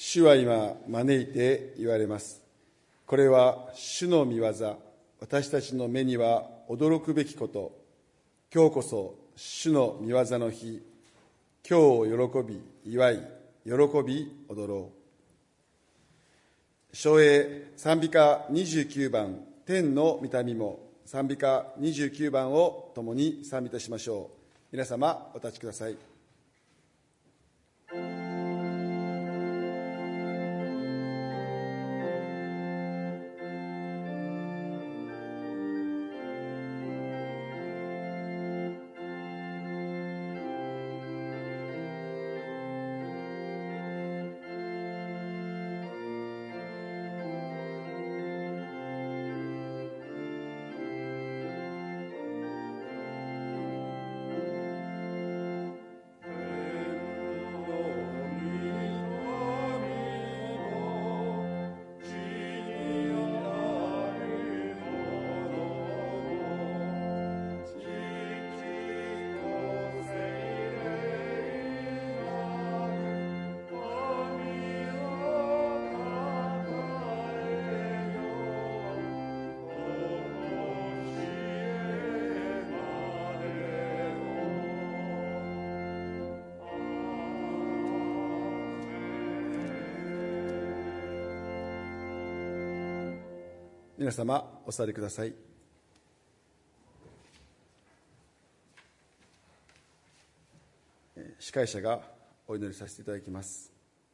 主は今招いて言われます。これは主の御業、私たちの目には驚くべきこと。今日こそ主の御業の日。今日を喜び祝い、喜び踊ろう。唱詠賛美歌29番、天の御民も、賛美歌29番を共に賛美いたしましょう。皆様お立ちください。皆様お座りください。司会者がお祈りさせていただきます。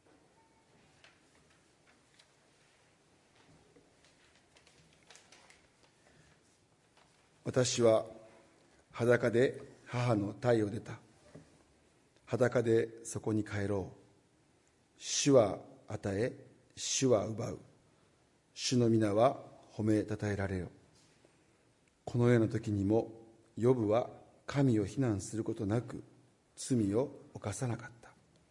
私は裸で母の胎を出た。裸でそこに帰ろう。主は与え、主は奪う。主の皆は褒めたたえられよ。このような時にもヨブは神を非難することなく罪を犯さなかった。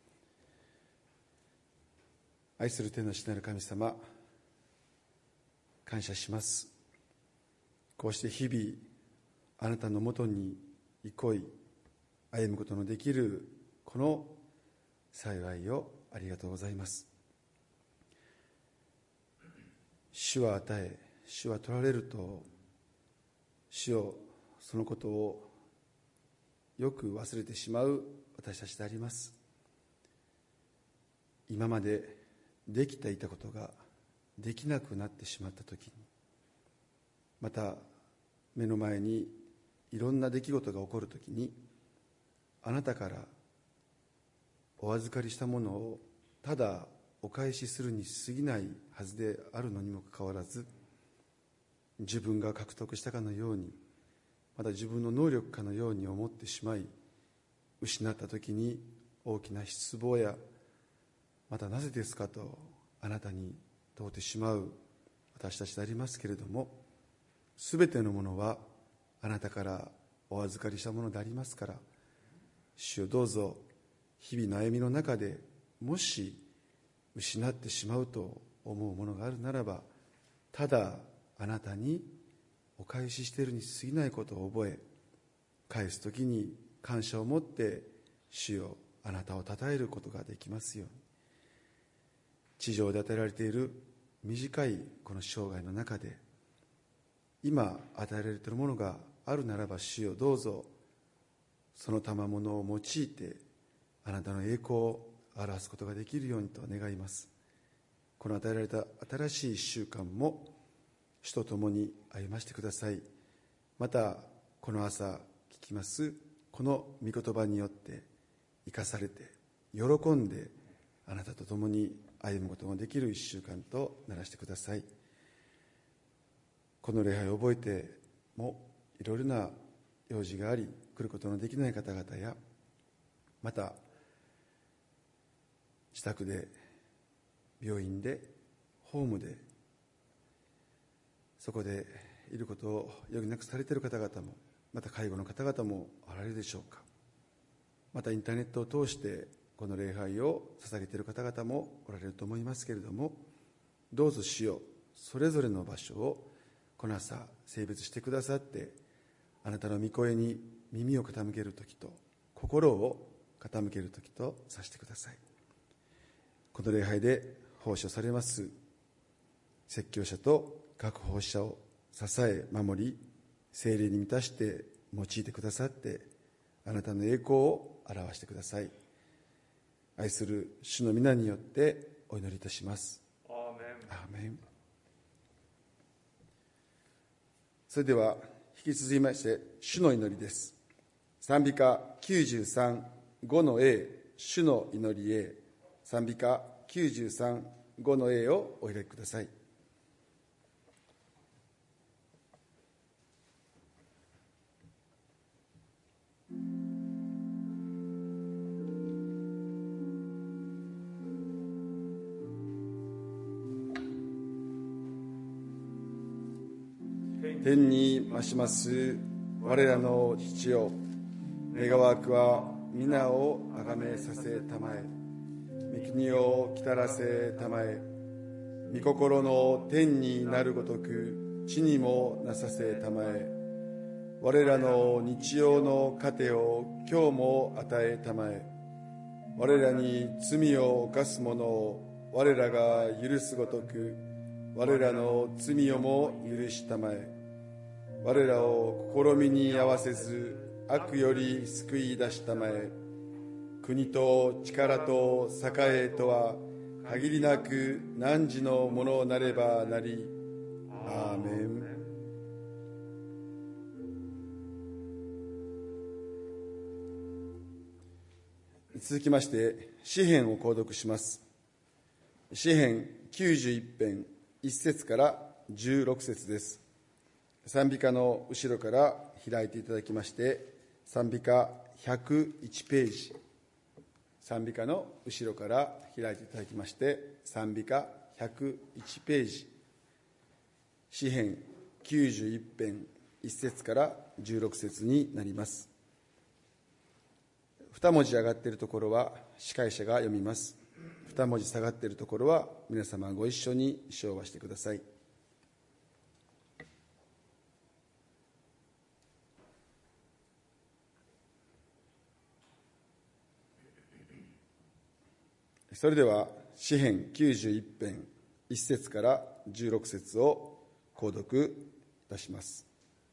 愛する天の父なる神様、感謝します。こうして日々あなたのもとに憩い歩むことのできるこの幸いをありがとうございます。主は与え、主は取られると、主よ、そのことをよく忘れてしまう私たちであります。今までできていたことができなくなってしまったときに、また目の前にいろんな出来事が起こるときに、あなたからお預かりしたものをただお返しするに過ぎないはずであるのにもかかわらず、自分が獲得したかのように、また自分の能力かのように思ってしまい、失った時に大きな失望や、またなぜですかとあなたに問うてしまう私たちでありますけれども、すべてのものはあなたからお預かりしたものでありますから、主よ、どうぞ日々の歩みの中で、もし失ってしまうと思うものがあるならば、ただあなたにお返ししているに過ぎないことを覚え、返すときに感謝を持って主よ、あなたを称えることができますように。地上で与えられている短いこの生涯の中で、今与えられているものがあるならば、主よ、どうぞその賜物を用いてあなたの栄光を表すことができるようにと願います。この与えられた新しい1週間も主と共に歩ましてください。またこの朝聞きますこの御言葉によって生かされて、喜んであなたと共に歩むことができる1週間とならしてください。この礼拝を覚えてもいろいろな用事があり来ることのできない方々や、また自宅で、病院で、ホームで、そこでいることを余儀なくされている方々も、また介護の方々もあられるでしょうか。またインターネットを通してこの礼拝を捧げている方々もおられると思いますけれども、どうぞ主よ、それぞれの場所をこの朝性別してくださって、あなたの御声に耳を傾けるときと心を傾けるときとさせてください。 この礼拝で奉仕されます説教者と各奉仕者を支え守り、聖霊に満たして用いてくださって、あなたの栄光を表してください。愛する主の皆によってお祈りいたします。 アーメン。 アーメン。それでは引き続きまして主の祈りです。賛美歌93、5の A、主の祈り A、賛美歌93、5の A をお開きください。天に増します我らの父よ、願わくは皆をあがめさせたまえ、御国をきたらせたまえ、御心の天になるごとく地にもなさせたまえ、我らの日曜の糧を今日も与えたまえ、我らに罪を犯す者を我らが許すごとく我らの罪をも許したまえ、我らを試みに合わせず悪より救い出したまえ、国と力と栄とは限りなく汝のものなればなり。アーメン。続きまして詩編を購読します。詩編91編1節から16節です。賛美歌の後ろから開いていただきまして、賛美歌101ページ、賛美歌の後ろから開いていただきまして、賛美歌101ページ、詩編91編1節から16節になります。2文字上がっているところは司会者が読みます。2文字下がっているところは皆様ご一緒に唱和してください。それでは詩編91編1節から16節を購読いたします。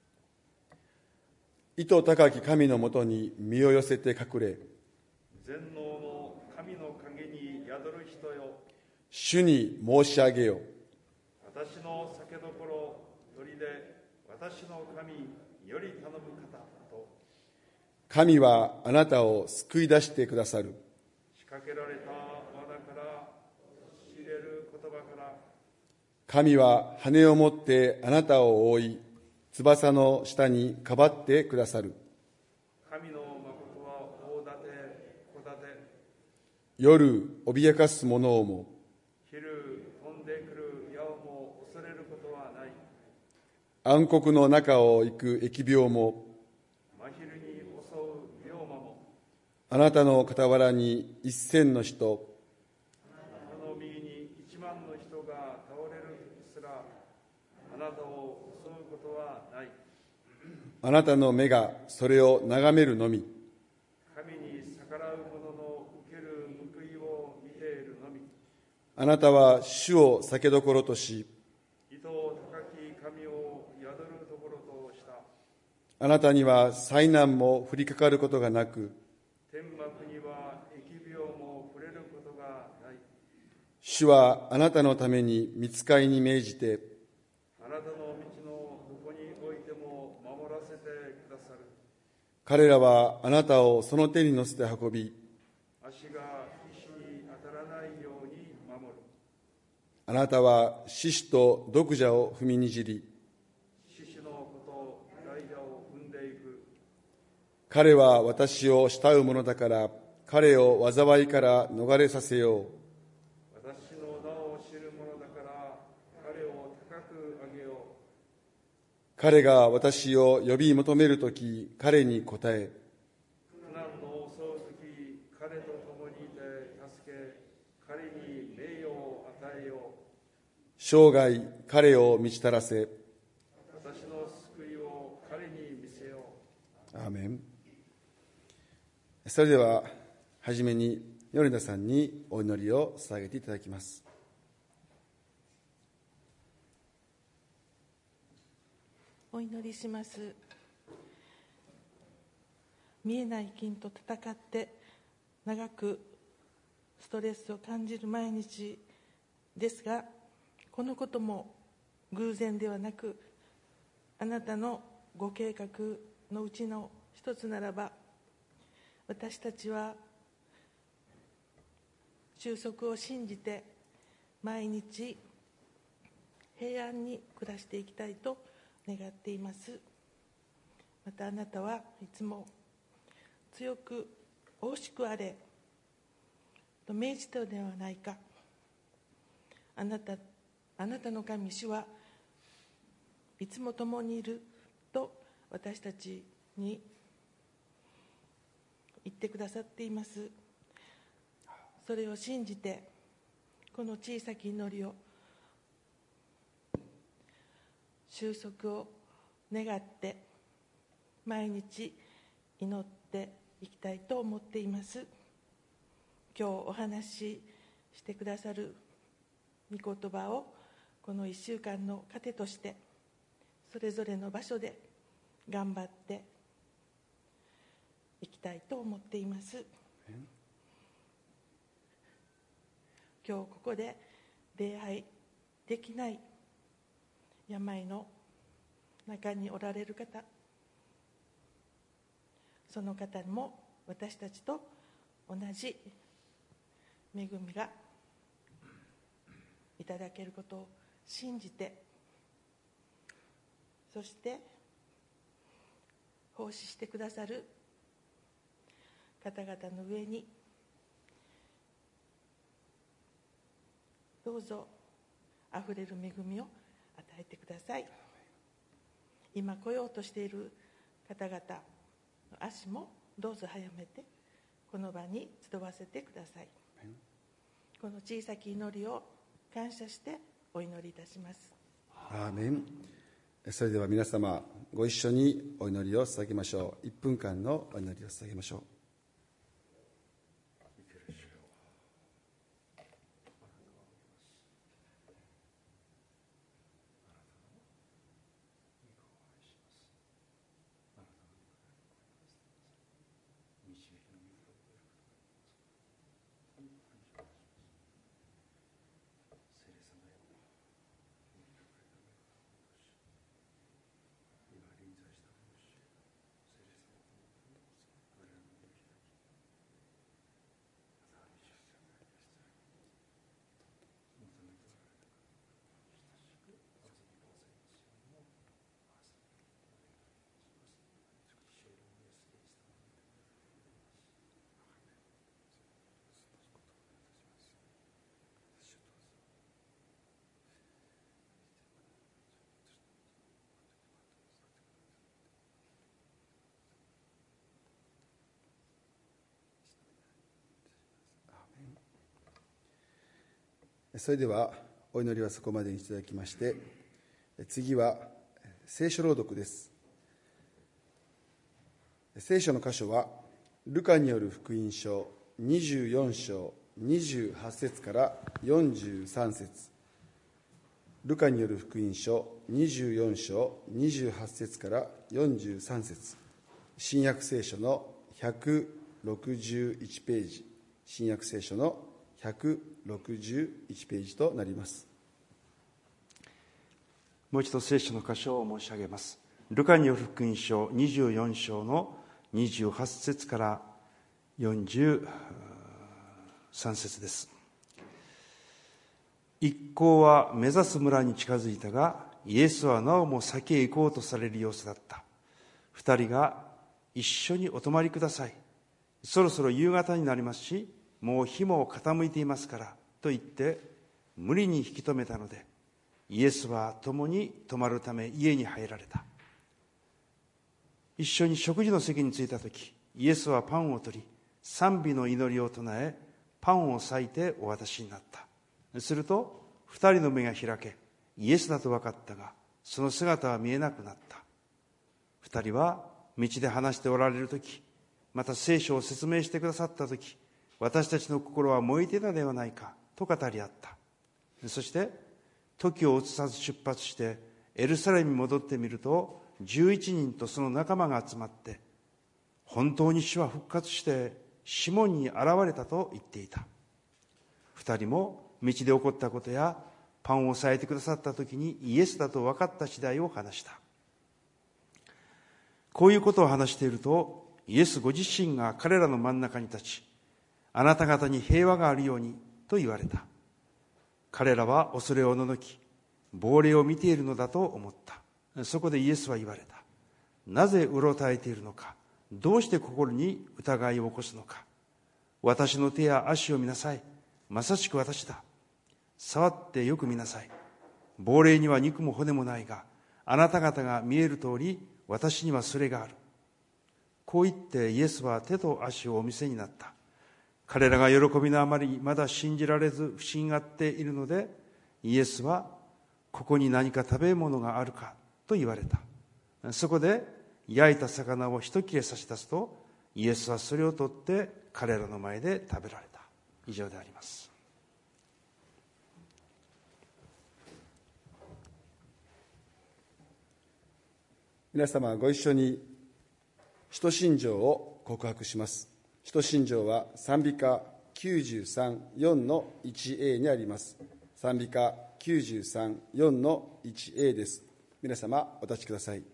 意図高き神のもとに身を寄せて隠れ、 全能の神の陰に宿る人よ、 主に申し上げよ。 私の酒どころ砦、私の神より頼む方と。 神はあなたを救い出してくださる。 仕掛けられた罠から、知れる言葉から。 神は羽を持ってあなたを覆い、翼の下にかばってくださる。 神の誠は大立て小立て。 夜脅かす者をも、 昼飛んでくる矢をも恐れることはない。 暗黒の中を行く疫病も、 真昼に襲う病魔も。 あなたの傍らに1000の人、 あなたの右に1万の人が倒れる時すら、あなたを襲うことはない。 あなたの目がそれを眺めるのみ。 神に逆らう者の受ける報いを見ているのみ。 あなたは主を酒どころとし、 意図高き神を宿るところとした。 あなたには災難も降りかかることがなく、 天幕には疫病も触れることがない。 主はあなたのために御使いに命じて、 あなたの道のどこにおいても守らせてくださる。 彼らはあなたをその手に乗せて運び、 足が石に当たらないように守る。 あなたは獅子と毒蛇を踏みにじり、 獅子のこと大蛇を踏んでいく。 彼は私を慕うものだから、彼を災いから逃れさせよう。 私の名を知る者だから彼を高く上げよう。 彼が私を呼び求めるとき、彼に答え、 苦難の襲うとき、彼と共にいて助け、彼に名誉を与えよう。 生涯彼を満ちたらせ。 私の救いを彼に見せよう。 アーメン。それでは初めに米田さんにお祈りを捧げていただきます。 お祈りします。見えない菌と戦って長くストレスを感じる毎日ですが、このことも偶然ではなく、あなたのご計画のうちの一つならば、私たちは収束を信じて毎日平安に暮らしていきたいと願っています。またあなたはいつも強く惜しくあれと命じたのではないか。あなたの神主はいつも共にいると私たちに言ってくださっています。それを信じて、この小さき祈りを、収束を願って毎日祈っていきたいと思っています。今日お話ししてくださる御言葉をこの1週間の糧として、それぞれの場所で頑張っていきたいと思っています。今日ここで礼拝できない病の中におられる方、その方にも私たちと同じ恵みがいただけることを信じて、そして奉仕してくださる方々の上にどうぞあふれる恵みを与えてください。今来ようとしている方々の足もどうぞ早めてこの場に集わせてください。この小さき祈りを感謝してお祈りいたします。 アーメン。それでは皆様ご一緒にお祈りを捧げましょう。1分間のお祈りを捧げましょう。それではお祈りはそこまでにいただきまして、次は聖書朗読です。聖書の箇所はルカによる福音書24章28節から43節、ルカによる福音書24章28節から43節、新約聖書の161ページ、新約聖書の161ページとなります。 もう一度聖書の箇所を申し上げます。ルカによる福音書24章の28節から43節です。一行は目指す村に近づいたが、イエスはなおも先へ行こうとされる様子だった。二人が一緒にお泊まりください。そろそろ夕方になりますし、もう日も傾いていますからと言って無理に引き止めたので、イエスは共に泊まるため家に入られた。一緒に食事の席に着いたとき、イエスはパンを取り、賛美の祈りを唱え、パンを裂いてお渡しになった。すると二人の目が開け、イエスだと分かったが、その姿は見えなくなった。二人は道で話しておられるとき、また聖書を説明してくださったとき、 私たちの心は燃えていたではないかと語り合った。そして時を移さず出発してエルサレムに戻ってみると、11人とその仲間が集まって、本当に主は復活してシモンに現れたと言っていた。2人も道で起こったことやパンを裂いてくださった時にイエスだと分かった次第を話した。こういうことを話していると、イエスご自身が彼らの真ん中に立ち、あなた方に平和があるようにと言われた。彼らは恐れをおののき、亡霊を見ているのだと思った。そこでイエスは言われた。なぜうろたえているのか。どうして心に疑いを起こすのか。私の手や足を見なさい。まさしく私だ。触ってよく見なさい。亡霊には肉も骨もないが、あなた方が見える通り、私にはそれがある。こう言ってイエスは手と足をお見せになった。彼らが喜びのあまりまだ信じられず不信がっているので、イエスはここに何か食べ物があるかと言われた。そこで焼いた魚を一切れ差し出すと、イエスはそれを取って彼らの前で食べられた。以上であります。 皆様ご一緒に使徒信条を告白します。使徒信条は賛美歌93、4の 1A にあります。賛美歌93、4の 1A です。皆様お立ちください。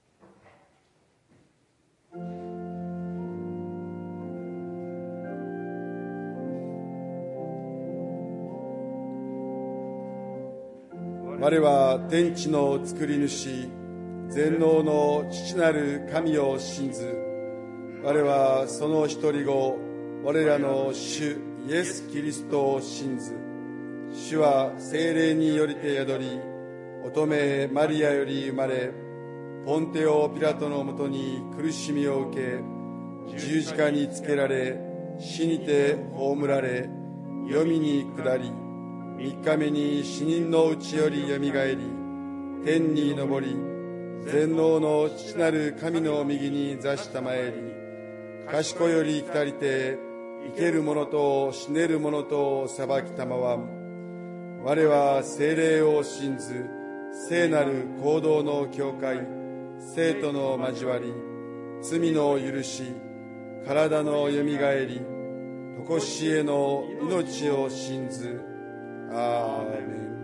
我は天地の作り主、全能の父なる神を信ず。我はその一人子、我らの主イエス・キリストを信ず。主は聖霊によりて宿り、乙女マリアより生まれ、ポンテオ・ピラトのもとに苦しみを受け、十字架につけられ、死にて葬られ、黄泉に下り、3日目に死人のうちよりよみがえり、天に昇り、全能の父なる神の右に座したまえり、賢より来たりて、生ける者と死ねる者と裁きたまわん。我は聖霊を信ず、聖なる行動の教会、生徒の交わり、罪の許し、体のよみがえり、とこしえの命を信ず。アーメン。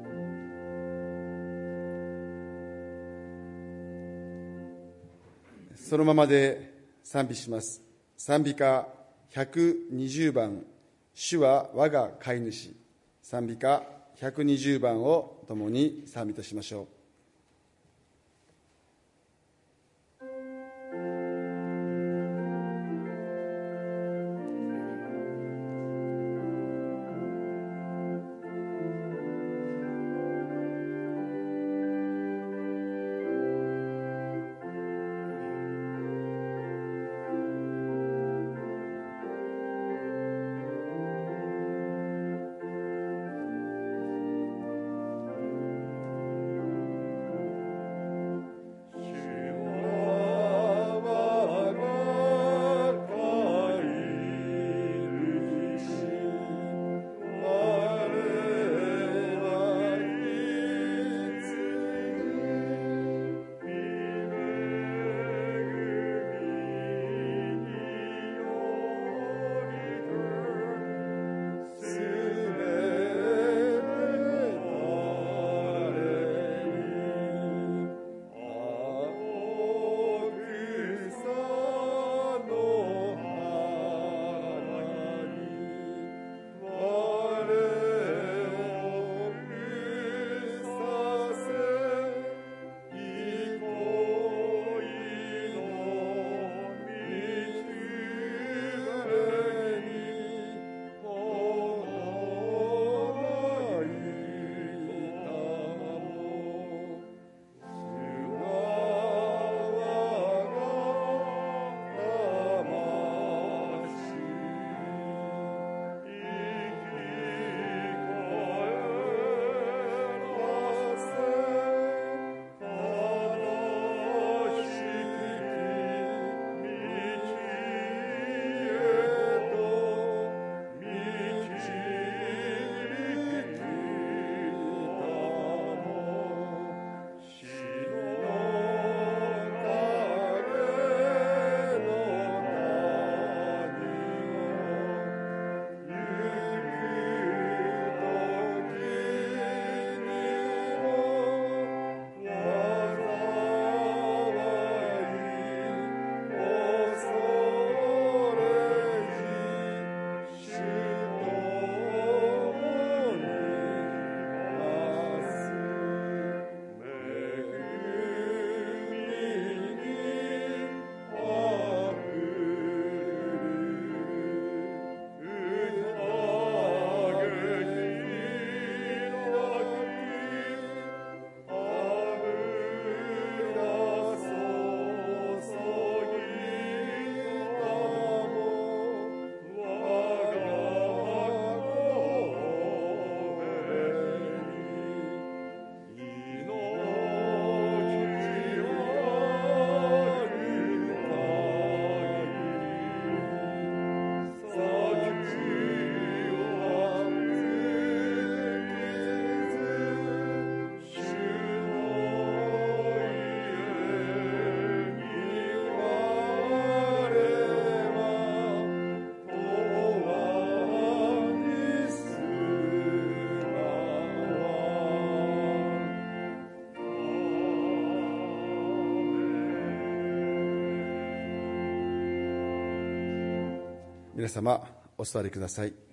そのままで賛美します。賛美歌120番、主は我が飼い主。賛美歌120番を共に賛美としましょう。 皆様お座りください。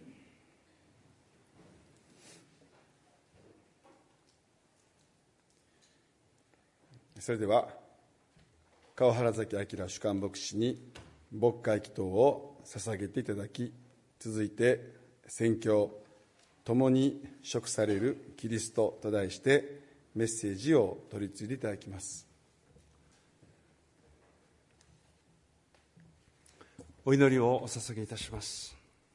それでは川原崎明主幹牧師に牧会祈祷を捧げていただき、続いて宣教共に食されるキリストと題してメッセージを取り次いでいただきます。 お祈りをお捧げいたします。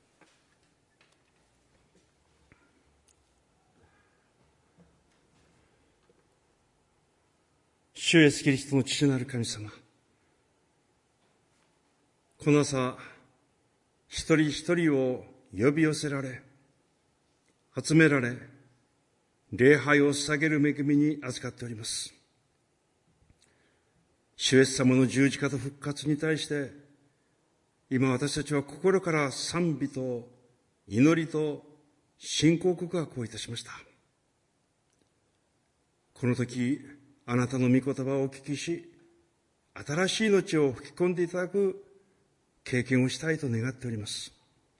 主イエスキリストの父なる神様、この朝一人一人を呼び寄せられ、集められ、礼拝を捧げる恵みに預かっております。主イエス様の十字架と復活に対して、今私たちは心から賛美と祈りと信仰告白をいたしました。この時、あなたの御言葉をお聞きし、新しい命を吹き込んでいただく経験をしたいと願っております。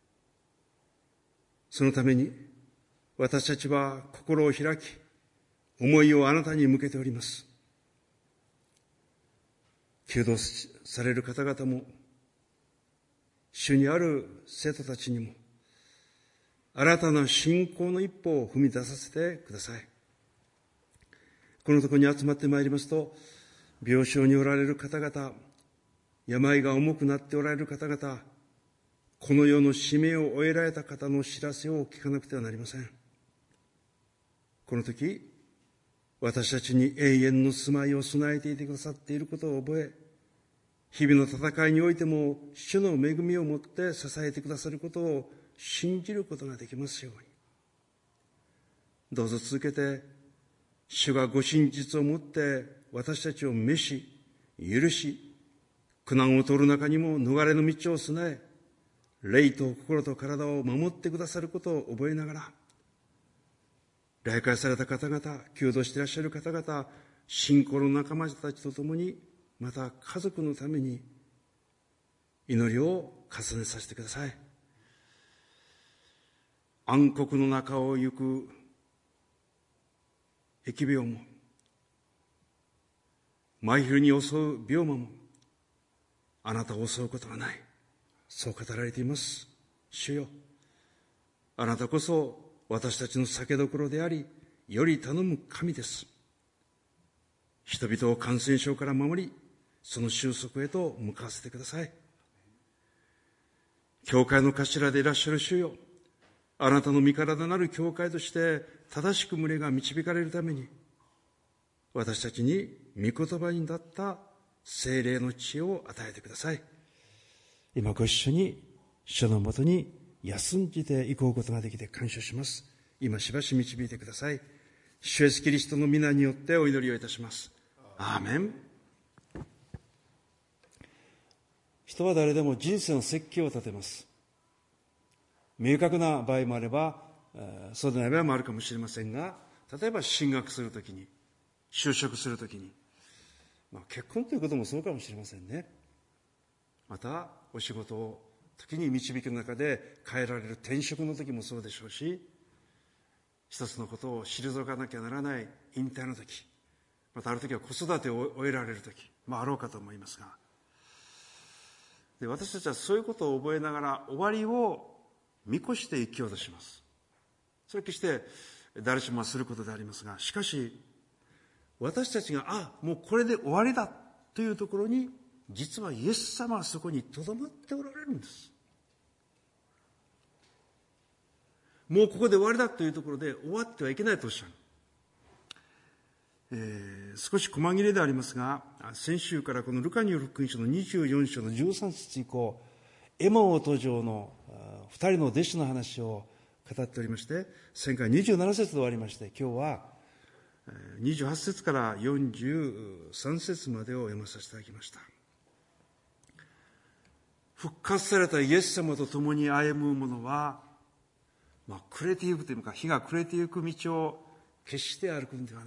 そのために私たちは心を開き、思いをあなたに向けております。求道される方々も、主にある生徒たちにも、新たな信仰の一歩を踏み出させてください。このところに集まってまいりますと、病床におられる方々、病が重くなっておられる方々、この世の使命を終えられた方の知らせを聞かなくてはなりません。この時、私たちに永遠の住まいを備えていてくださっていることを覚え、日々の戦いにおいても主の恵みをもって支えてくださることを信じることができますように。どうぞ続けて、主がご真実をもって私たちを召し、許し、苦難を取る中にも逃れの道を備え、霊と心と体を守ってくださることを覚えながら、礼拝された方々、求道していらっしゃる方々、信仰の仲間たちと共に、また家族のために祈りを重ねさせてください。暗黒の中を行く疫病も、真昼に襲う病魔も、あなたを襲うことはない。そう語られています。主よ、あなたこそ私たちの酒どころであり、より頼む神です。人々を感染症から守り、その収束へと向かわせてください。教会の頭でいらっしゃる主よ、あなたの身体なる教会として正しく群れが導かれるために、私たちに御言葉になった聖霊の知恵を与えてください。今ご一緒に主のもとに休んでいこうことができて感謝します。今しばし導いてください。主イエスキリストの皆によってお祈りをいたします。アーメン。人は誰でも人生の設計を立てます。明確な場合もあれば、そうでない場合もあるかもしれませんが、例えば進学するときに、就職するときに、結婚ということもそうかもしれませんね。またお仕事を時に導きの中で変えられる転職の時もそうでしょうし、一つのことを退かなきゃならない引退の時、またある時は子育てを終えられる時もあろうかと思いますが、で私たちはそういうことを覚えながら終わりを見越して生きようとします。それは決して誰しもすることでありますが、しかし私たちがもうこれで終わりだというところに、実はイエス様はそこにとどまっておられるんです。もうここで終わりだというところで終わってはいけないとおっしゃる。少し細切れでありますが、先週からこのルカによる福音書の24章の13節以降、エマオ途上の2人の弟子の話を語っておりまして、前回27節で終わりまして、今日は28節から43節までを読まさせていただきました。復活されたイエス様と共に歩む者は、暮れていくというか、日が暮れていく道を決して歩くんではない。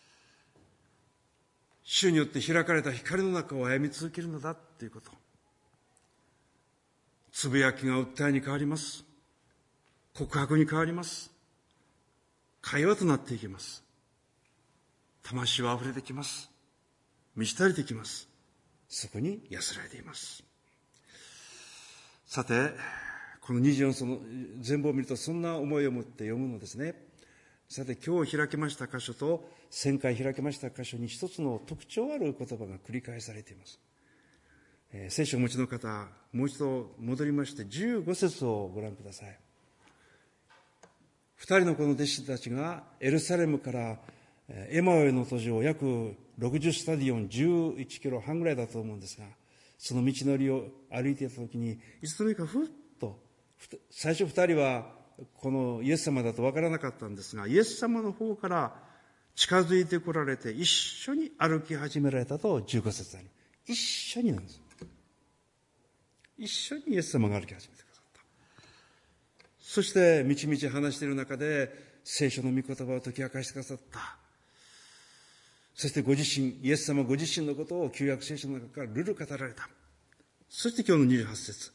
主によって開かれた光の中を歩み続けるのだということ。 つぶやきが訴えに変わります。告白に変わります。会話となっていきます。魂は溢れてきます。満ち足りてきます。そこに安らいでいます。さて、この24章の全貌を見るとそんな思いを持って読むのですね。さて、今日開きました箇所と1000回開きました箇所に一つの特徴ある言葉が繰り返されています。聖書をお持ちの方、もう一度戻りまして15節をご覧ください。2人のこの弟子たちがエルサレムからエマオへの途上、約60スタディオン11キロ半ぐらいだと思うんですが、その道のりを歩いていたときに、いつの間にかふっと、最初2人はこのイエス様だと分からなかったんですが、イエス様の方から近づいてこられて一緒に歩き始められたと15節あります。一緒になんです。一緒にイエス様が歩き始めてくださった。そしてみちみち話している中で聖書の御言葉を解き明かしてくださった。そしてご自身、イエス様ご自身のことを旧約聖書の中からルル語られた。そして今日の28節、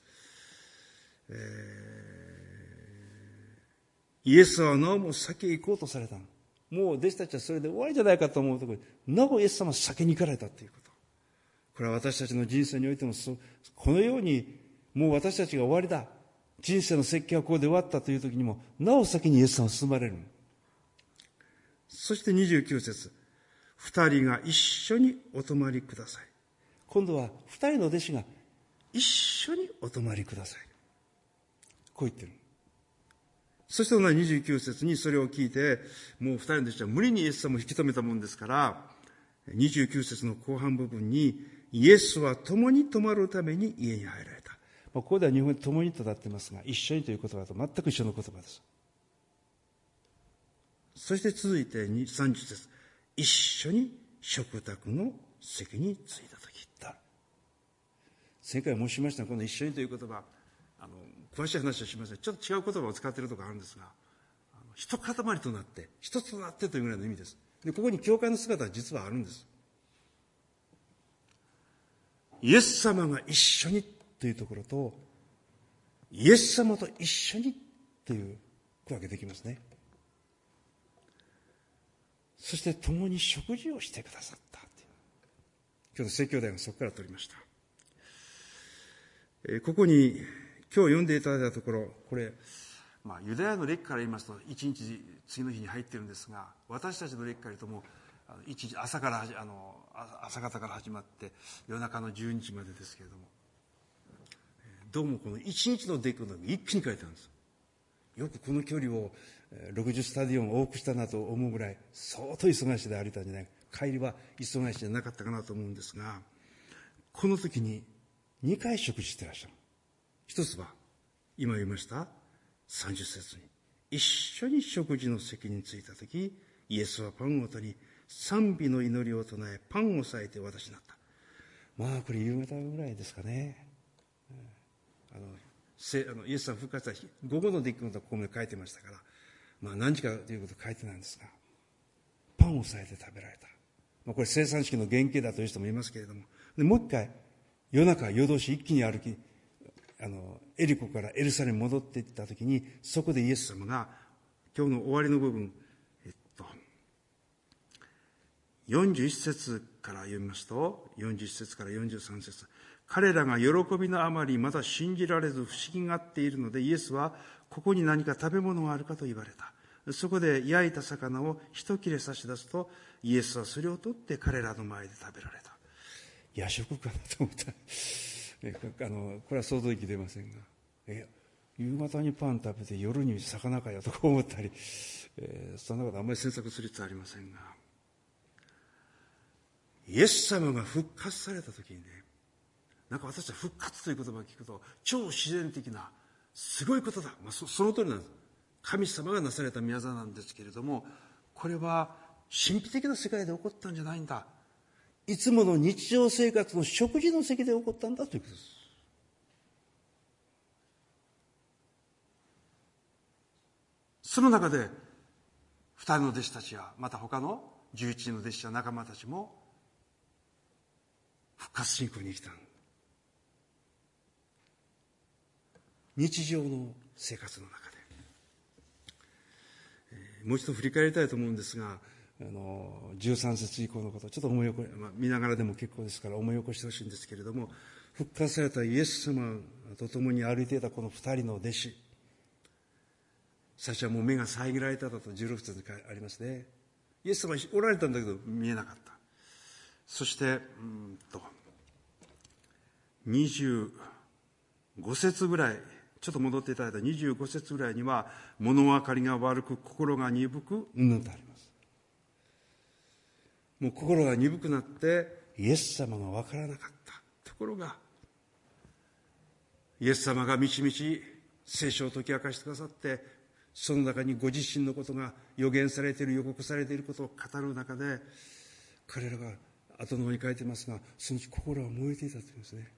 イエスはなおも先へ行こうとされた。もう弟子たちはそれで終わりじゃないかと思うところで、なおイエス様は先に行かれたということ。これは私たちの人生においてもこのようにもう私たちが終わりだ、人生の設計はここで終わったという時にもなお先にイエス様は進まれる。そして29節、2人が一緒にお泊まりください。今度は2人の弟子が一緒にお泊まりください、こう言ってる。そして同じ29節にそれを聞いて、もう2人の弟子は無理にイエス様を引き止めたもんですから、29節の後半部分に、イエスは共に泊まるために家に入られた。ここでは日本語で共にとなっていますが、一緒にという言葉と全く一緒の言葉です。そして続いて30節、一緒に食卓の席に着いたとき言った。前回申しましたが、この一緒にという言葉、詳しい話はしません。ちょっと違う言葉を使っているところがあるんですが、一塊となって、一つとなってというぐらいの意味です。で、ここに教会の姿は実はあるんです。イエス様が一緒にというところと、イエス様と一緒にという区分けできますね。そして共に食事をしてくださったという。今日の説教題はそこから取りました。ここに今日読んでいただいたところ、これ、ユダヤの歴から言いますと1日次の日に入っているんですが、私たちの歴から言うともう1日朝方から始まって夜中の12時までですけれども、どうもこの1日の出来事が一気に書いてあるんです。よくこの距離を60スタディオン多くしたなと思うぐらい相当忙しいで歩いたんじゃないか。帰りは忙しいじゃなかったかなと思うんですが、この時に2回食事してらっしゃる。一つは今言いました30節に、一緒に食事の席に着いた時、イエスはパンを取り賛美の祈りを唱え、パンを裂いてお渡しになった。これ夕方ぐらいですかね。イエスさん復活した午後の出来事はここまで書いてましたから、何時かということは書いてないんですが、パンを裂いて食べられた。これ生産式の原型だという人もいますけれども、でもう一回夜通し一気に歩き、エリコからエルサレムに戻っていったときに、そこでイエス様が今日の終わりの部分、41節から読みますと、41節から43節、彼らが喜びのあまりまだ信じられず不思議がっているので、イエスはここに何か食べ物があるかと言われた。そこで焼いた魚を一切れ差し出すと、イエスはそれを取って彼らの前で食べられた。夜食かなと思った。これは想像力出ませんが、夕方にパン食べて夜に魚かよと思ったり、そんなことあんまり詮索する必要ありませんが、イエス様が復活された時にね、なんか私は復活という言葉を聞くと超自然的なすごいことだ、その通りなんです。神様がなされた宮座なんですけれども、これは神秘的な世界で起こったんじゃないんだ、いつもの日常生活の食事の席で起こったんだということです。その中で2人の弟子たちやまた他の11人の弟子や仲間たちも復活信仰に生きた。 日常の生活の中で、もう一度振り返りたいと思うんですが、13節以降のことをちょっと見ながらでも結構ですから思い起こしてほしいんですけれども、復活されたイエス様と共に歩いていたこの2人の弟子、最初はもう目が遮られたと16節にありますね。イエス様おられたんだけど見えなかった。そして25節ぐらい、ちょっと戻っていただいた25節ぐらいには、物分かりが悪く心が鈍くとあります。もう心が鈍くなってイエス様が分からなかった。ところがイエス様がみちみち聖書を解き明かしてくださって、その中にご自身のことが予言されている、予告されていることを語る中で、彼らが後の方に書いてますが、そのうち心は燃えていたというんですね。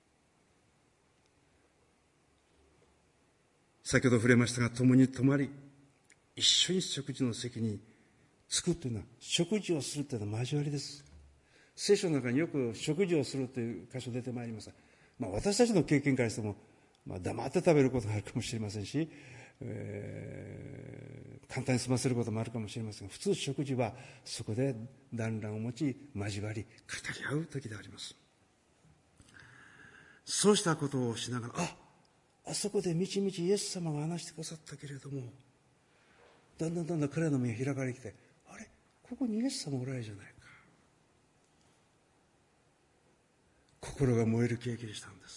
先ほど触れましたが、共に泊まり一緒に食事の席に着くというのは、食事をするというのは交わりです。聖書の中によく食事をするという箇所出てまいります。私たちの経験からしても、黙って食べることがあるかもしれませんし、簡単に済ませることもあるかもしれませんが、普通食事はそこで団らんを持ち交わり語り合う時であります。そうしたことをしながら、あそこでみちみちイエス様が話してくださったけれども、だんだん彼の目が開かれてきて、あれ、ここにイエス様おられるじゃないか。心が燃える経験したんです。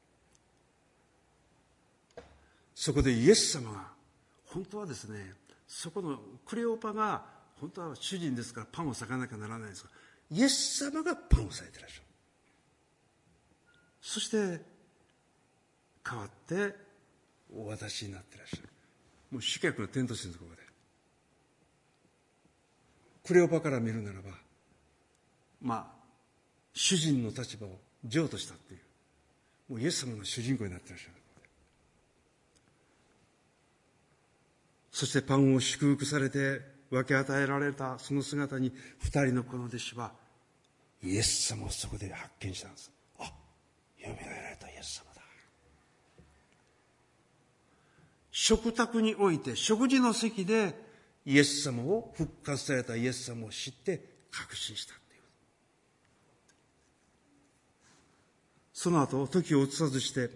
そこでイエス様が、本当はですね、そこのクレオパが本当は主人ですからパンを裂かなきゃならないんですが、イエス様がパンを裂いていらっしゃる。そして代わってお渡しになっていらっしゃる。もう主客の点としてのところで、クレオパから見るならば、主人の立場を譲渡したっていう、もうイエス様が主人公になっていらっしゃる。そしてパンを祝福されて分け与えられたその姿に、2人のこの弟子はイエス様をそこで発見したんです。よみがえられたイエス様だ。食卓において、食事の席でイエス様を、復活されたイエス様を知って確信したっていう。その後時を移さずして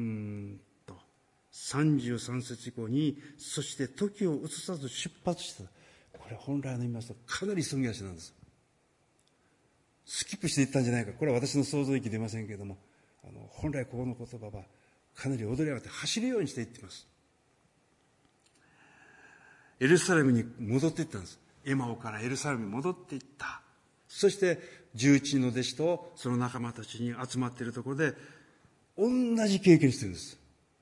33節以降に、そして時を移さず出発した。これ本来の言いますとかなり急ぎ足なんです。スキップしていったんじゃないか、これは私の想像力出ませんけれども、本来ここの言葉はかなり踊り上がって走るようにしていっています。エルサレムに戻っていったんです。エマオからエルサレムに戻っていった。そして11人の弟子とその仲間たちに集まっているところで同じ経験しているんです。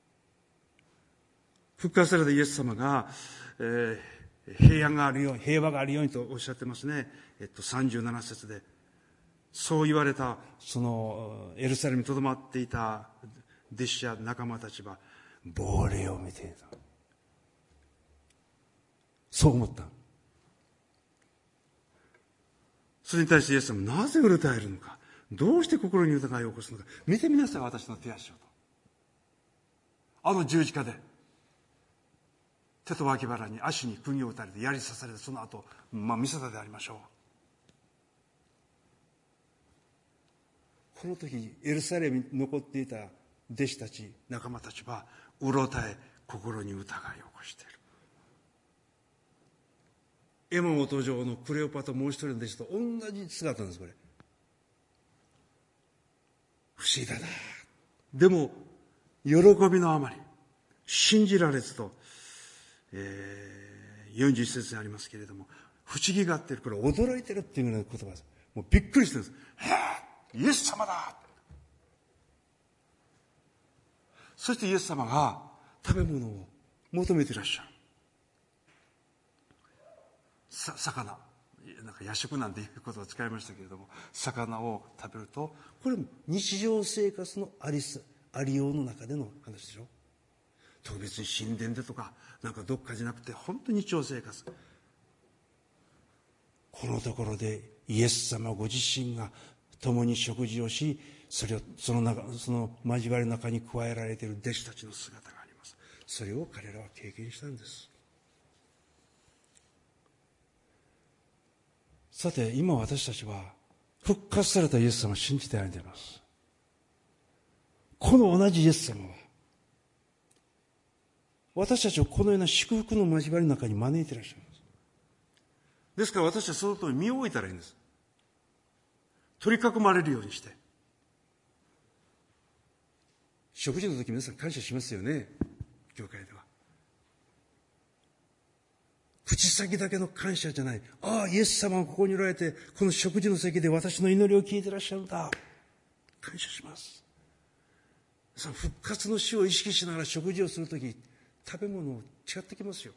復活されたイエス様が、平和があるようにとおっしゃってますね。37節で、そう言われたそのエルサレムにとどまっていた弟子や仲間たちは亡霊を見ていた。そう思った。それに対してイエス様はなぜうるたえるのか、どうして心に疑いを起こすのか、見てみなさい私の手足をと。十字架で手と脇腹に足に釘を打たれて槍刺されて、その後見せたでありましょう。この時エルサレムに残っていた弟子たち、仲間たちはうろたえ、心に疑いを起こしている。エマオ登場のクレオパともう一人の弟子と同じ姿なんです。これ不思議だな。でも喜びのあまり信じられずと、41節にありますけれども、不思議がっている、これ驚いてるっていうような言葉です。もうびっくりしてるんです。イエス様だ。そしてイエス様が食べ物を求めていらっしゃる。魚、なんか夜食なんていうことを使いましたけれども、魚を食べると、これも日常生活のありようの中での話でしょ。特別に神殿でとかなんかどっかじゃなくて、本当に日常生活。このところでイエス様ご自身が共に食事をし、 その交わりの中に加えられている弟子たちの姿があります。それを彼らは経験したんです。さて、今私たちは復活されたイエス様を信じて歩んでいます。この同じイエス様は私たちをこのような祝福の交わりの中に招いていらっしゃいます。ですから私はその通り身を置いたらいいんです。取り囲まれるようにして。食事の時皆さん感謝しますよね、教会では。口先だけの感謝じゃない。ああ、イエス様がここにおられて、この食事の席で私の祈りを聞いていらっしゃるんだ。感謝します。復活の死を意識しながら食事をするとき、食べ物違ってきますよ。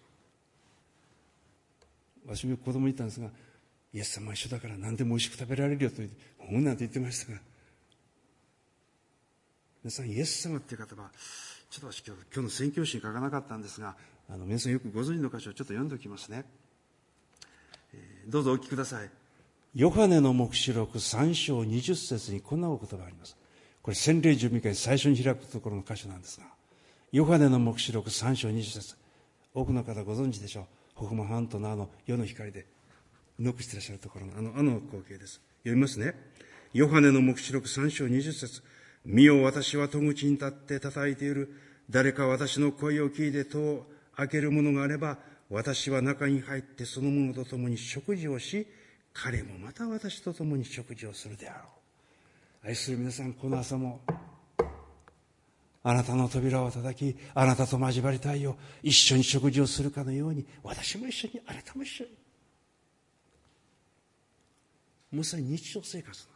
私も子供に言ったんですが、イエス様は一緒だから何でも美味しく食べられるよと言って、なんて言ってましたが、皆さん、イエス様っていう方は、ちょっと私今日の宣教師に書かなかったんですが、皆さんよくご存知の箇所をちょっと読んでおきますね。どうぞお聞きください。ヨハネの黙示録3章20節にこんなお言葉があります。これ洗礼準備会最初に開くところの箇所なんですが、ヨハネの黙示録3章20節、多くの方ご存知でしょう。北馬半島の夜の光でノックしていらっしゃるところのあの光景です。読みますね。ヨハネの黙示録3章20節、見よ、私は戸口に立って叩いている。誰か私の声を聞いて戸を開けるものがあれば、私は中に入ってその者と共に食事をし、彼もまた私と共に食事をするであろう。愛する皆さん、この朝もあなたの扉を叩き、あなたと交わりたいよ、一緒に食事をするかのように、私も一緒に、あなたも一緒に。まさに日常生活の中で、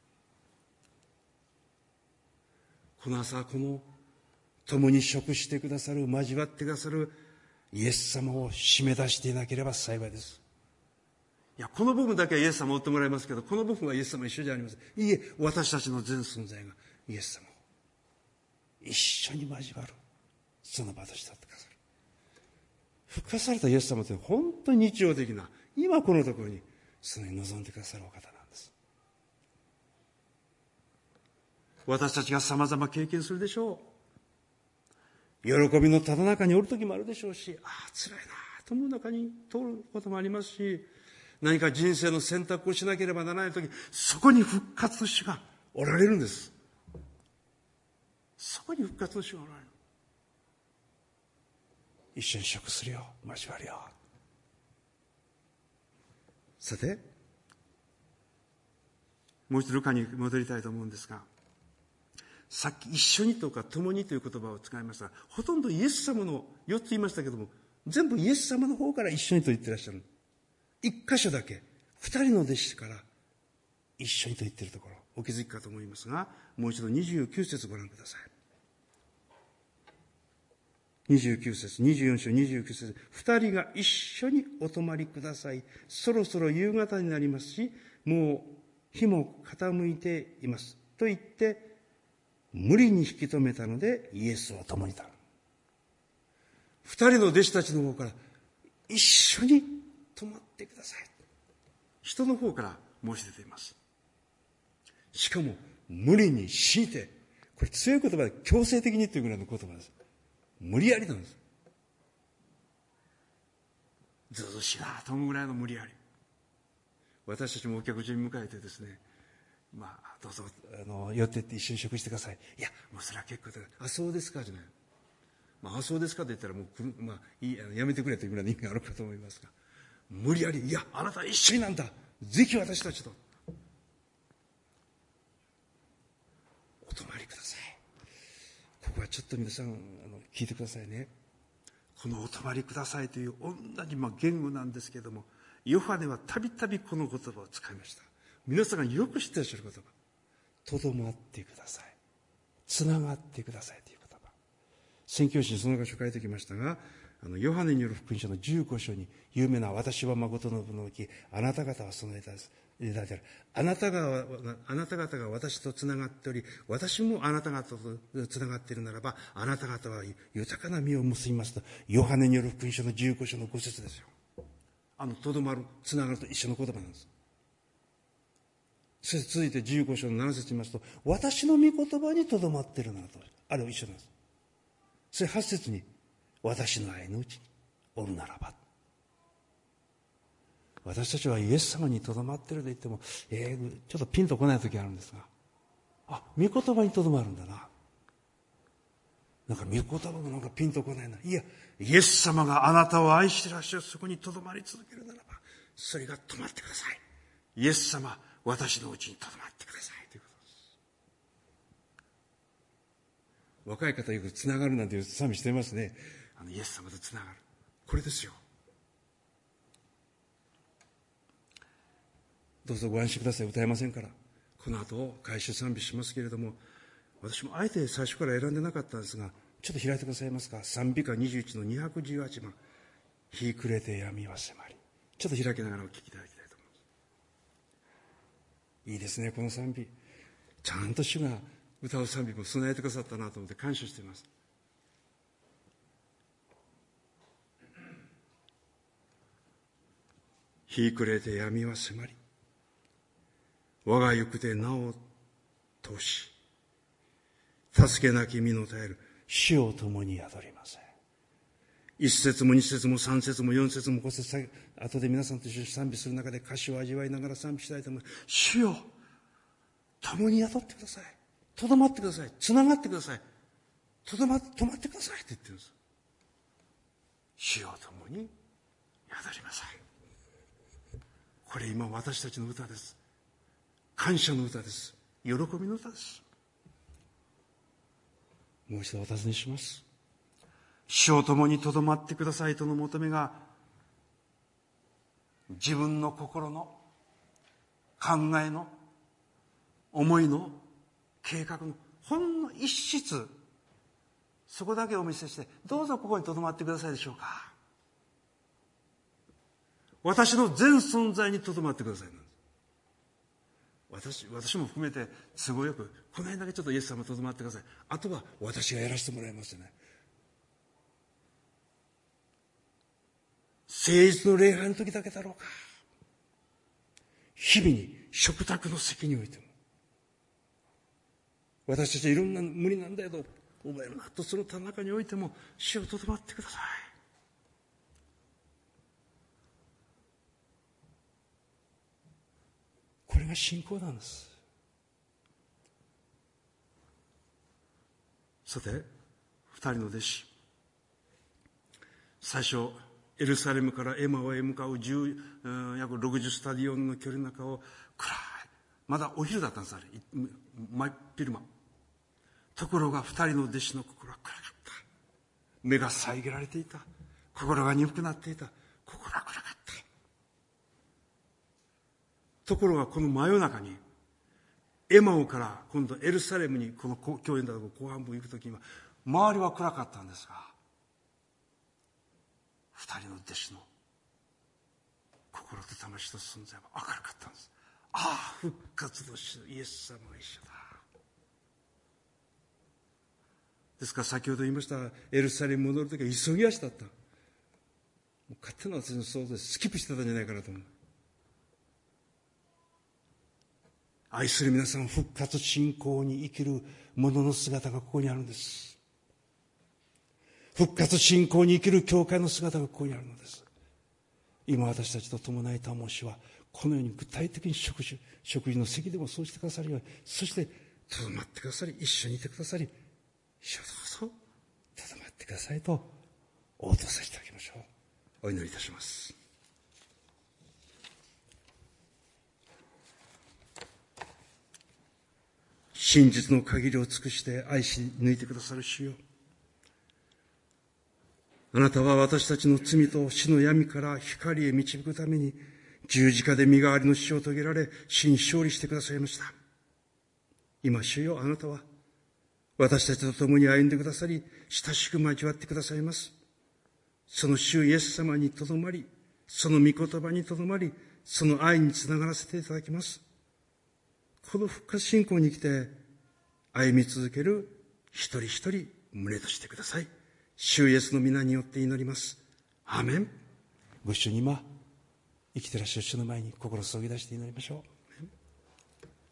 この朝、この共に食してくださる、交わってくださるイエス様を締め出していなければ幸いです。いや、この部分だけはイエス様を追ってもらいますけど、この部分はイエス様一緒じゃありません。いいえ、私たちの全存在がイエス様を一緒に交わる、その場として立ってくださる。復活されたイエス様って本当に日常的な、今このところにそのように望んでくださるお方なんです。私たちが様々経験するでしょう。喜びのただ中におる時もあるでしょうし、辛いなと思う中に通ることもありますし、何か人生の選択をしなければならない時、そこに復活の主がおられるんです。そこに復活の主がおられる。一緒に食するよ、交わるよ。さて、もう一度ルカに戻りたいと思うんですが、さっき一緒にとか共にという言葉を使いましたが、ほとんどイエス様の4つ言いましたけども、全部イエス様の方から一緒にと言ってらっしゃる。一箇所だけ2人の弟子から一緒にと言っているところ、お気づきかと思いますが、もう一度29節ご覧ください。29節、24章29節、2人が一緒にお泊まりください。そろそろ夕方になりますし、もう日も傾いていますと言って無理に引き止めたので、イエスは共にいた。2人の弟子たちの方から一緒に泊まってください、人の方から申し出ています。しかも無理に強いて、これ強い言葉で強制的にというぐらいの言葉です。無理やりなんです。ずうずうしいなと思うぐらいの無理やり。私たちもお客人に迎えてですね、どうぞ寄ってって一緒に食してください。いや、もうそれは結構だ。そうですかじゃない。そうですかと言ったらもういい、やめてくれというぐらいの意味があるかと思いますが、無理やり、いや、あなたは一緒になんだ、ぜひ私たちとお泊まりください。ここはちょっと皆さん聞いてくださいね。このお泊まりくださいという同じ言語なんですけれども、ヨハネはたびたびこの言葉を使いました。皆さんがよく知っていらっしゃる言葉、とどまってください、つながってくださいという言葉。宣教師にその箇所書いてきましたが、ヨハネによる福音書の15章に有名な、私は誠の武の木、あなた方はその枝である。あなた方が私とつながっており、私もあなた方とつながっているならば、あなた方は豊かな実を結びますと、ヨハネによる福音書の15章の5節ですよ。とどまる、つながると一緒の言葉なんです。 そして続いて15章の7節見ますと、私の御言葉にとどまっているなと、あれは一緒なんです。それ8節に、私の愛のうちにおるならば。私たちはイエス様にとどまっていると言っても、ちょっとピンとこない時あるんですが、御言葉にとどまるんだな。なんか御言葉もなんかピンとこないな。いや、イエス様があなたを愛していらっしゃる、そこにとどまり続けるならば、それが止まってください。イエス様、私のうちにとどまってくださいということです。若い方よくつながるなんていう賛美していますね。イエス様とつながる。これですよ。どうぞご安心ください。歌えませんから。この後、回収賛美しますけれども、私もあえて最初から選んでなかったんですが、ちょっと開いてくださいますか。賛美歌21の218番。日暮れて闇は迫り。ちょっと開きながらお聴きいただきたいと思います。いいですね、この賛美。ちゃんと主が歌う賛美も備えてくださったなと思って感謝しています。日暮れて闇は迫り、我が行く手名を通し、助けなき身の絶える主を共に宿りません。一節も二節も三節も四節も五節、後で皆さんと一緒に賛美する中で歌詞を味わいながら賛美したいと思います。主よ、共に宿ってください。とどまってください。つながってください。止まってくださいって言ってるんです。主よ、共に宿りなさい。これ今私たちの歌です。感謝の歌です。喜びの歌です。もう一度お尋ねします。主を共にとどまってくださいとの求めが、自分の心の考えの思いの計画のほんの一室、そこだけお見せして、どうぞここにとどまってくださいでしょうか。私の全存在にとどまってください。私も含めて都合よく、この辺だけちょっとイエス様とどまってください。あとは私がやらせてもらいますよね。誠実の礼拝の時だけだろうか。日々に食卓の席においても、私たちはいろんな無理なんだけど、思えるなとその中においても、主をとどまってください。これが信仰なんです。さて、二人の弟子、最初エルサレムからエマオへ向かう約60スタディオンの距離の中を暗い、まだお昼だったんです。あれ真っ昼間。ところが二人の弟子の心は暗かった。目が遮られていた。心が鈍くなっていた。心は暗かった。ところがこの真夜中にエマオから今度エルサレムにこの教園だと後半部行くときには周りは暗かったんですが、二人の弟子の心と魂と存在は明るかったんです。ああ、復活の主イエス様が一緒だ。ですから先ほど言いましたエルサレムに戻るときは急ぎ足だった。もう勝手な私の想像でスキップしてたんじゃないかなと思う。愛する皆さん、復活信仰に生きる者の姿がここにあるんです。復活信仰に生きる教会の姿がここにあるのです。今私たちと共にいたもしはこのように具体的に食事の席でもそうしてくださるように、そしてとどまってくださり、一緒にいてくださり、主をどうぞとどまってくださいと応答させていただきましょう。お祈りいたします。真実の限りを尽くして愛し抜いてくださる主よ、あなたは私たちの罪と死の闇から光へ導くために十字架で身代わりの死を遂げられ、死に勝利してくださいました。今主よ、あなたは私たちと共に歩んでくださり、親しく交わってくださいます。その主イエス様にとどまり、その御言葉にとどまり、その愛につながらせていただきます。この復活信仰に来て歩み続ける一人一人胸としてください。主イエスの皆によって祈ります。アーメン。ご一緒に今生きてらっしゃる主の前に心を注ぎ出して祈りましょう。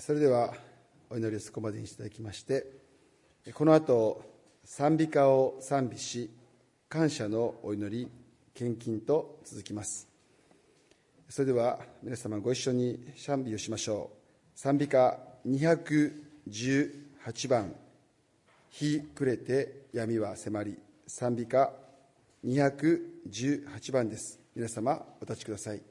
それではお祈りをそこまでにしていただきまして、この後賛美歌を賛美し、感謝のお祈り献金と続きます。それでは皆様ご一緒に賛美をしましょう。賛美歌218番、日暮れて闇は迫り。賛美歌218番です。皆様お立ちください。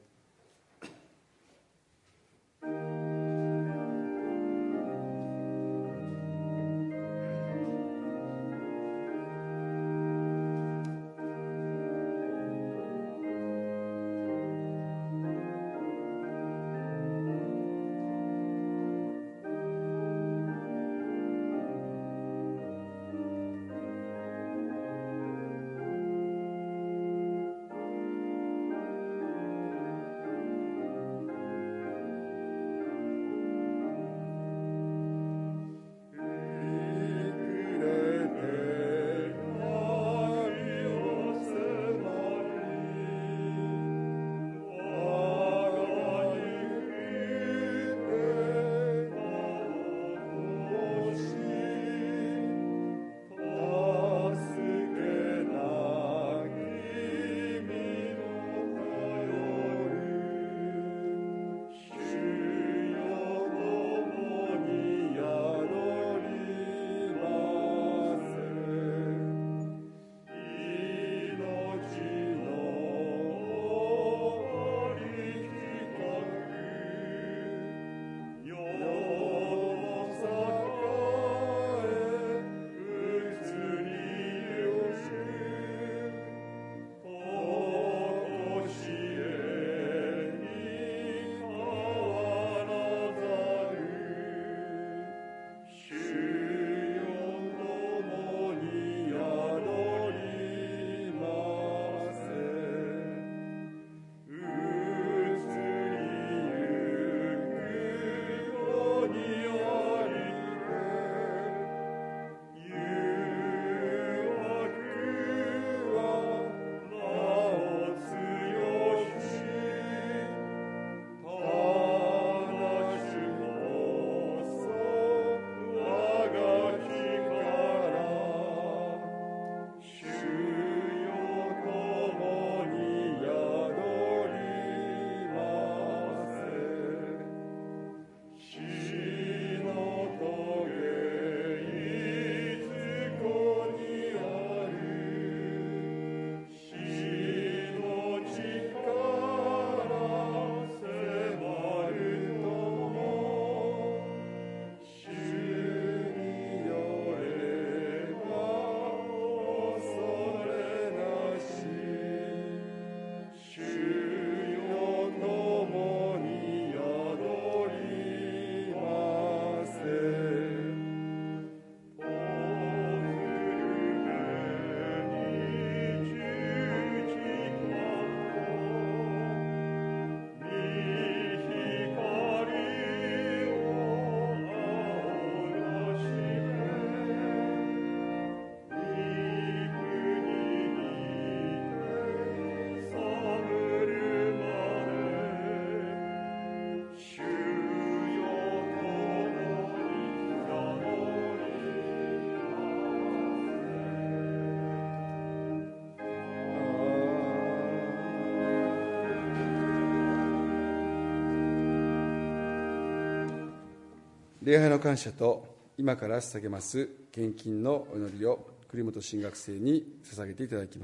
礼拝の感謝と今から捧げます献金のお祈りを栗本神学生に捧げていただきます。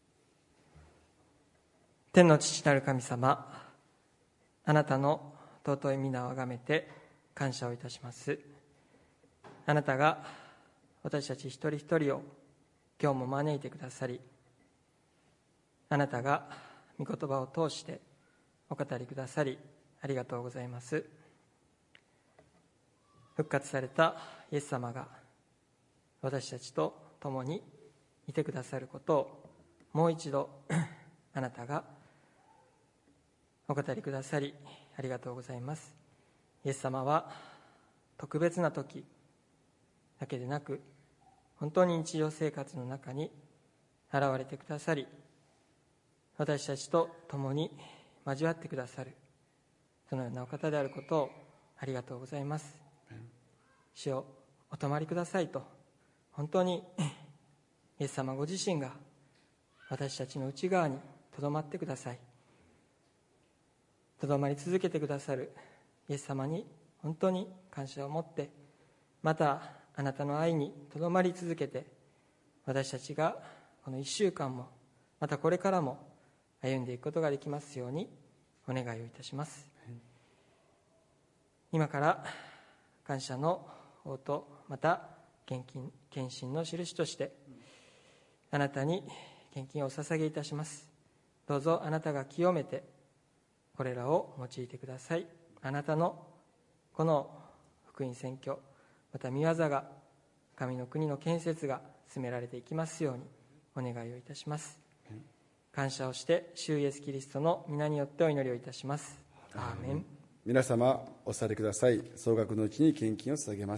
天の父なる神様、あなたの尊い皆をあがめて感謝をいたします。あなたが私たち一人一人を今日も招いてくださり、あなたが御言葉を通してお語りくださりありがとうございます。復活されたイエス様が私たちと共にいてくださることをもう一度あなたがお語りくださりありがとうございます。イエス様は特別な時だけでなく、本当に日常生活の中に現れてくださり、私たちと共に交わってくださる、そのようなお方であることをありがとうございます。主よ、お泊まりくださいと、本当にイエス様ご自身が私たちの内側にとどまってください。とどまり続けてくださるイエス様に本当に感謝を持って、またあなたの愛にとどまり続けて、私たちがこの1週間もまたこれからも歩んでいくことができますようにお願いをいたします。今から感謝の応答、また献身の印としてあなたに献金をお捧げいたします。どうぞあなたが清めてこれらを用いてください。あなたのこの福音宣教、また御業が、神の国の建設が進められていきますようにお願いをいたします。感謝をして主イエスキリストの皆によってお祈りをいたします。アーメン。 皆様お座りください。総額のうちに献金を捧げます。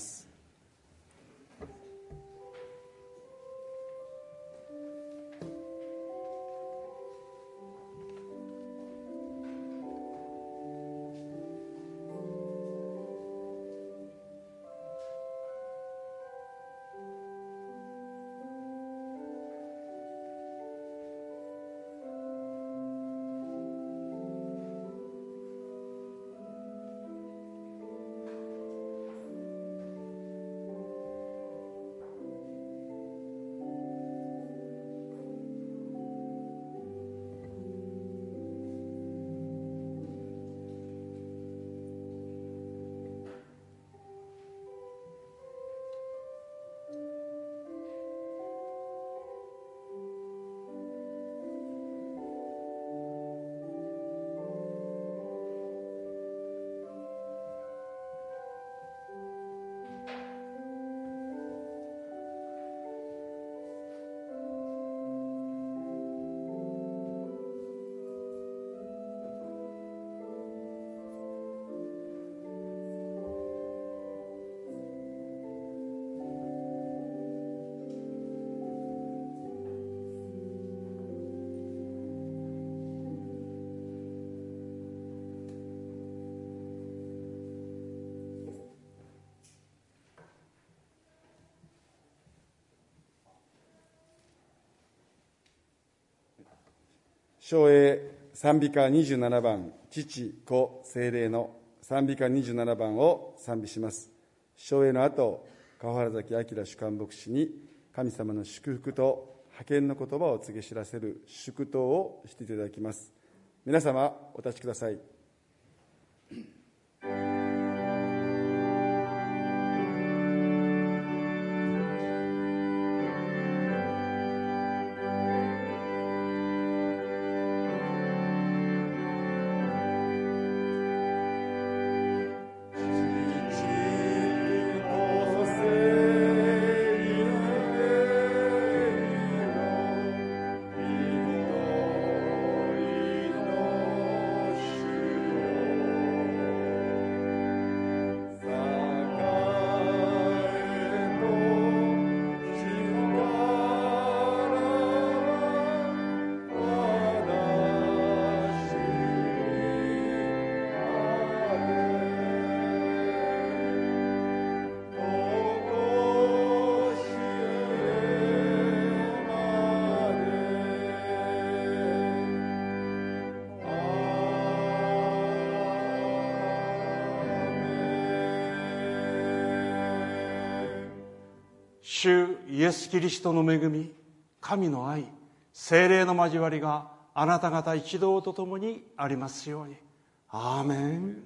唱詠賛美歌27番、父、子、聖霊の賛美歌27番を賛美します。唱詠の後、川原崎明主幹牧師に神様の祝福と派遣の言葉を告げ知らせる祝祷をしていただきます。皆様お立ちください。 主イエス・キリストの恵み、神の愛、聖霊の交わりがあなた方一同とともにありますように。アーメン。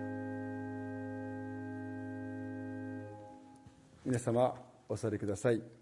皆様お座りください。